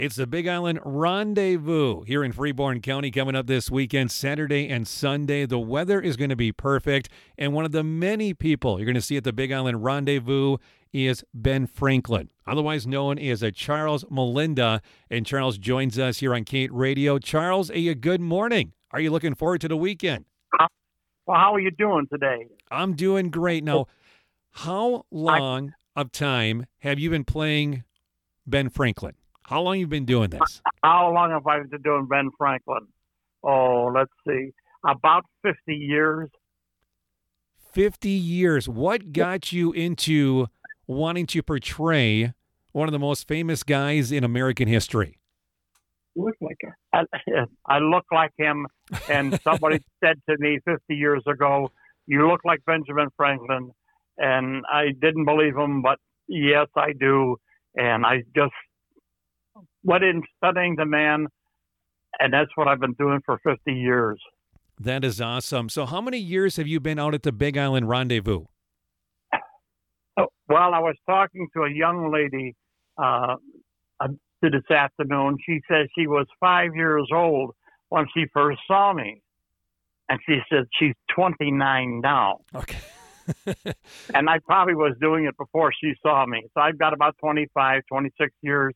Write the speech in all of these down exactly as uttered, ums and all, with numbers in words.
It's the Big Island Rendezvous here in Freeborn County coming up this weekend, Saturday and Sunday. The weather is going to be perfect, and one of the many people you're going to see at the Big Island Rendezvous is Ben Franklin, otherwise known as a Charles Melinda, and Charles joins us here on Kate Radio. Charles, a good morning. Are you looking forward to the weekend? Well, how are you doing today? I'm doing great. Now, how long I, of time have you been playing Ben Franklin? How long have you been doing this? How long have I been doing Ben Franklin? Oh, let's see. About fifty years. fifty years. What got you into wanting to portray one of the most famous guys in American history? You look like him. I, I look like him, and somebody said to me fifty years ago, you look like Benjamin Franklin, and I didn't believe him, but yes, I do, and I just went in studying the man, and that's what I've been doing for fifty years. That is awesome. So how many years have you been out at the Big Island Rendezvous? Oh, well, I was talking to a young lady uh, this afternoon. She said she was five years old when she first saw me. And she said she's twenty-nine now. Okay. And I probably was doing it before she saw me. So I've got about twenty-five, twenty-six years.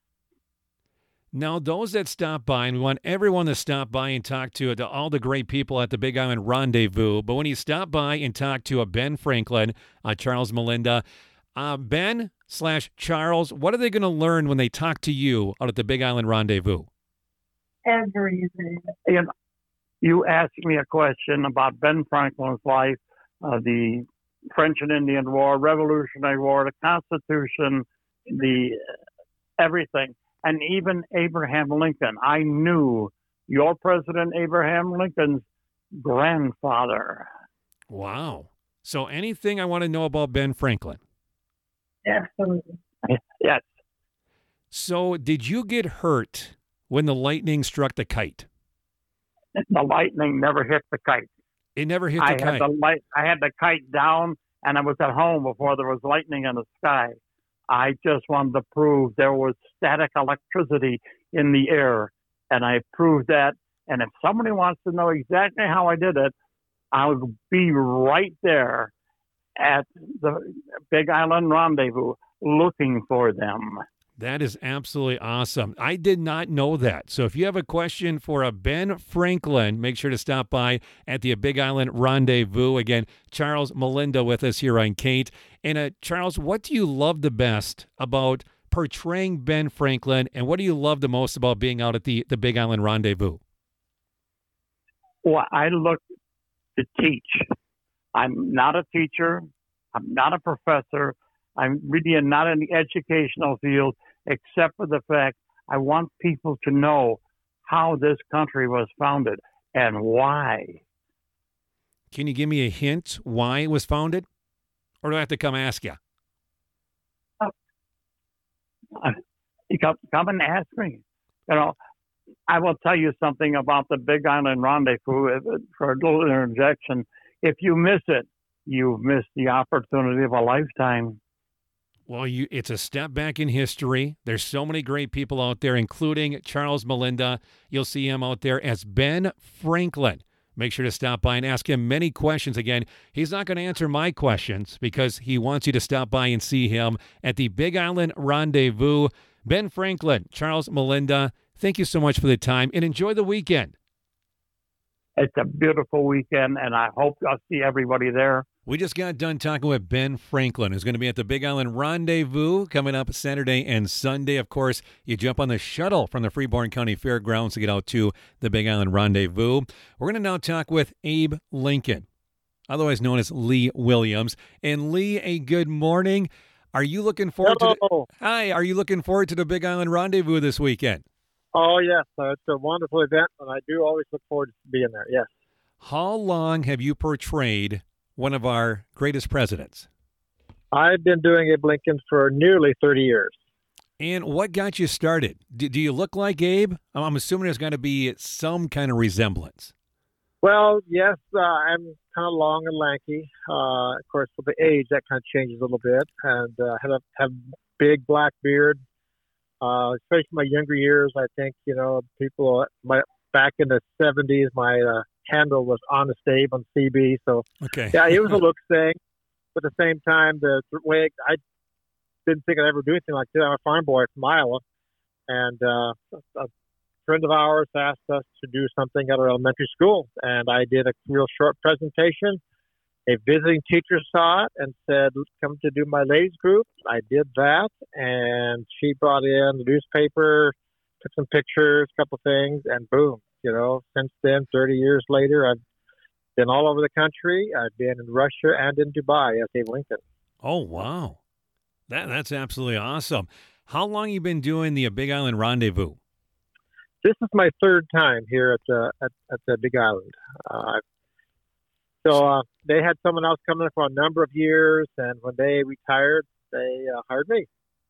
Now, those that stop by, and we want everyone to stop by and talk to, to all the great people at the Big Island Rendezvous. But when you stop by and talk to a Ben Franklin, uh, Charles Melinda, uh, Ben slash Charles, what are they going to learn when they talk to you out at the Big Island Rendezvous? Everything. And you asked me a question about Ben Franklin's life, uh, the French and Indian War, Revolutionary War, the Constitution, the everything. And even Abraham Lincoln. I knew your President Abraham Lincoln's grandfather. Wow. So anything I want to know about Ben Franklin? Absolutely. Yes. So did you get hurt when the lightning struck the kite? The lightning never hit the kite. It never hit the I kite? Had the light, I had the kite down, and I was at home before there was lightning in the sky. I just wanted to prove there was static electricity in the air, and I proved that. And if somebody wants to know exactly how I did it, I'll be right there at the Big Island Rendezvous looking for them. That is absolutely awesome. I did not know that. So if you have a question for a Ben Franklin, make sure to stop by at the Big Island Rendezvous. Again, Charles Melinda with us here on Kate. And uh, Charles, what do you love the best about portraying Ben Franklin, and what do you love the most about being out at the, the Big Island Rendezvous? Well, I look to teach. I'm not a teacher. I'm not a professor. I'm really not in the educational field, except for the fact I want people to know how this country was founded and why. Can you give me a hint why it was founded? Or do I have to come ask you? Uh, you come, come and ask me. You know, I will tell you something about the Big Island Rendezvous for a little interjection. If you miss it, you've missed the opportunity of a lifetime. Well, you, it's a step back in history. There's so many great people out there, including Charles Melinda. You'll see him out there as Ben Franklin. Make sure to stop by and ask him many questions. Again, he's not going to answer my questions because he wants you to stop by and see him at the Big Island Rendezvous. Ben Franklin, Charles Melinda, thank you so much for the time, and enjoy the weekend. It's a beautiful weekend, and I hope I'll see everybody there. We just got done talking with Ben Franklin, who's going to be at the Big Island Rendezvous coming up Saturday and Sunday. Of course, you jump on the shuttle from the Freeborn County Fairgrounds to get out to the Big Island Rendezvous. We're going to now talk with Abe Lincoln, otherwise known as Lee Williams. And Lee, a good morning. Are you looking forward Hello. to the, Hi, are you looking forward to the Big Island Rendezvous this weekend? Oh, yes. Uh, it's a wonderful event, and I do always look forward to being there, yes. How long have you portrayed one of our greatest presidents? I've been doing Abe Lincoln for nearly thirty years. And what got you started? Do, do you look like Abe? I'm assuming there's got to be some kind of resemblance. Well, yes, uh, I'm kind of long and lanky. Uh, of course, with the age, that kind of changes a little bit. And uh, have a have big black beard. Uh, especially my younger years, I think, you know, people, my, back in the seventies, my uh, handle was Honest Abe on C B. So, Okay. yeah, it was a looks thing. But at the same time, the way I didn't think I'd ever do anything like that. I'm a farm boy from Iowa. And uh, a friend of ours asked us to do something at our elementary school. And I did a real short presentation. A visiting teacher saw it and said, come to do my ladies group. I did that, and she brought in the newspaper, took some pictures, a couple things, and boom, you know, since then, thirty years later, I've been all over the country. I've been in Russia and in Dubai as Abe Lincoln. Oh, wow. That That's absolutely awesome. How long you been doing the Big Island Rendezvous? This is my third time here at the, at, at the Big Island. Uh, So uh, they had someone else coming for a number of years, and when they retired, they uh, hired me.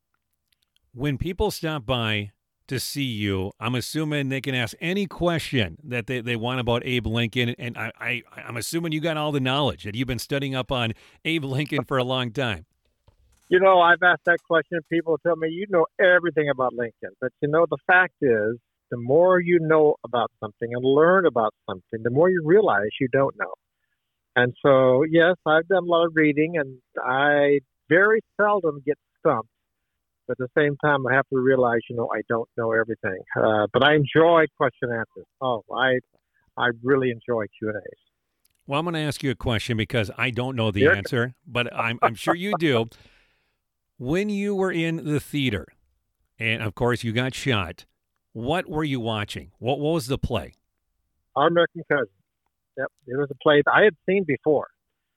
When people stop by to see you, I'm assuming they can ask any question that they, they want about Abe Lincoln, and I, I, I'm assuming you got all the knowledge, that you've been studying up on Abe Lincoln for a long time. You know, I've asked that question. People tell me, you know everything about Lincoln. But, you know, the fact is, the more you know about something and learn about something, the more you realize you don't know. And so, yes, I've done a lot of reading, and I very seldom get stumped. But at the same time, I have to realize, you know, I don't know everything. Uh, but I enjoy question and answers. Oh, I, I really enjoy Q and A's. Well, I'm going to ask you a question because I don't know the Sure. answer, but I'm, I'm sure you do. When you were in the theater, and of course you got shot, what were you watching? What, what was the play? Our American Cousin. Yep, it was a play that I had seen before.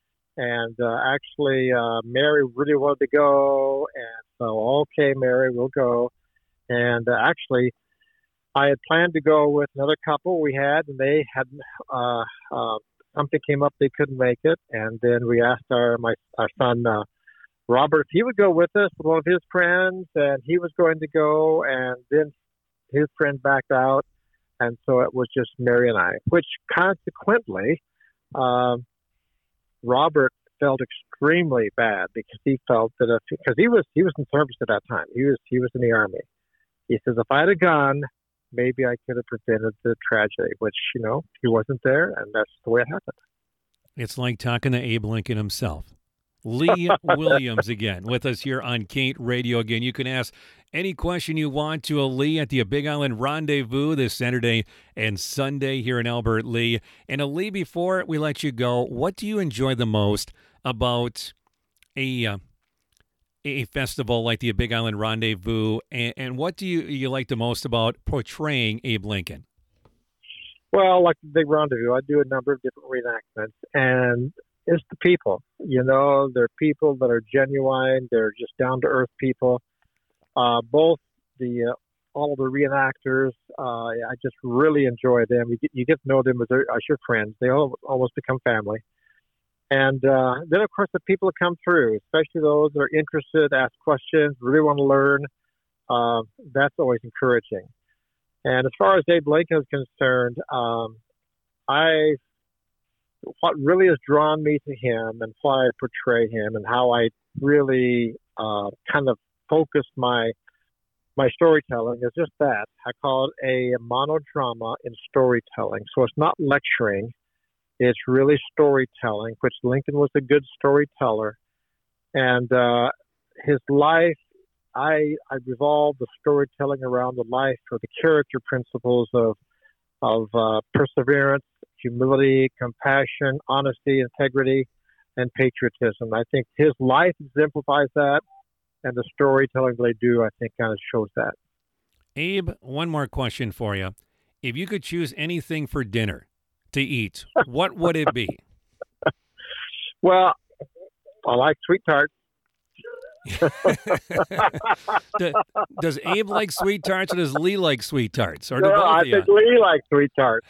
And uh, actually, uh, Mary really wanted to go. And so, okay, Mary, we'll go. And uh, actually, I had planned to go with another couple we had, and they had uh, uh, something came up, they couldn't make it. And then we asked our my our son, uh, Robert, if he would go with us with one of his friends, and he was going to go, and then his friend backed out. And so it was just Mary and I, which consequently, um, Robert felt extremely bad because he felt that if, because he was he was in service at that time, he was he was in the Army. He says, if I had a gun, maybe I could have prevented the tragedy. Which, you know, he wasn't there, and that's the way it happened. It's like talking to Abe Lincoln himself. Lee Williams again with us here on Kate Radio. Again, you can ask any question you want to a Lee at the Big Island Rendezvous this Saturday and Sunday here in Albert Lea. And a Lee, before we let you go, what do you enjoy the most about a uh, a festival like the Big Island Rendezvous, and, and what do you, you like the most about portraying Abe Lincoln? Well, like the Big Rendezvous, I do a number of different reenactments, and it's the people. You know, they're people that are genuine. They're just down-to-earth people. Uh, both the uh, all the reenactors, uh, I just really enjoy them. You get, you get to know them as, as your friends. They all, almost become family. And uh, then, of course, the people that come through, especially those that are interested, ask questions, really want to learn, uh, that's always encouraging. And as far as Abe Lincoln is concerned, um, I what really has drawn me to him and why I portray him and how I really uh, kind of focus my my storytelling is just that. I call it a monodrama in storytelling. So it's not lecturing. It's really storytelling, which Lincoln was a good storyteller. And uh, his life, I, I revolved the storytelling around the life or the character principles of, of uh, perseverance, humility, compassion, honesty, integrity, and patriotism. I think his life exemplifies that, and the storytelling they do, I think, kind of shows that. Abe, one more question for you. If you could choose anything for dinner to eat, what would it be? Well, I like sweet tarts. Does Abe like sweet tarts, or does Lee like sweet tarts? Or do No, both I of you? think Lee likes sweet tarts.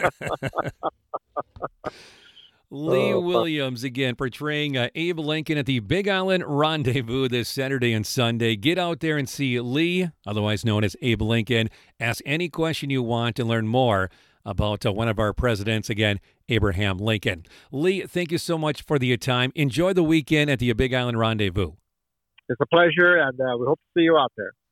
Lee Oh, Williams, again, portraying uh, Abe Lincoln at the Big Island Rendezvous this Saturday and Sunday. Get out there and see Lee, otherwise known as Abe Lincoln. Ask any question you want and learn more about uh, one of our presidents, again, Abraham Lincoln. Lee, thank you so much for the time. Enjoy the weekend at the Big Island Rendezvous. It's a pleasure, and uh, we hope to see you out there.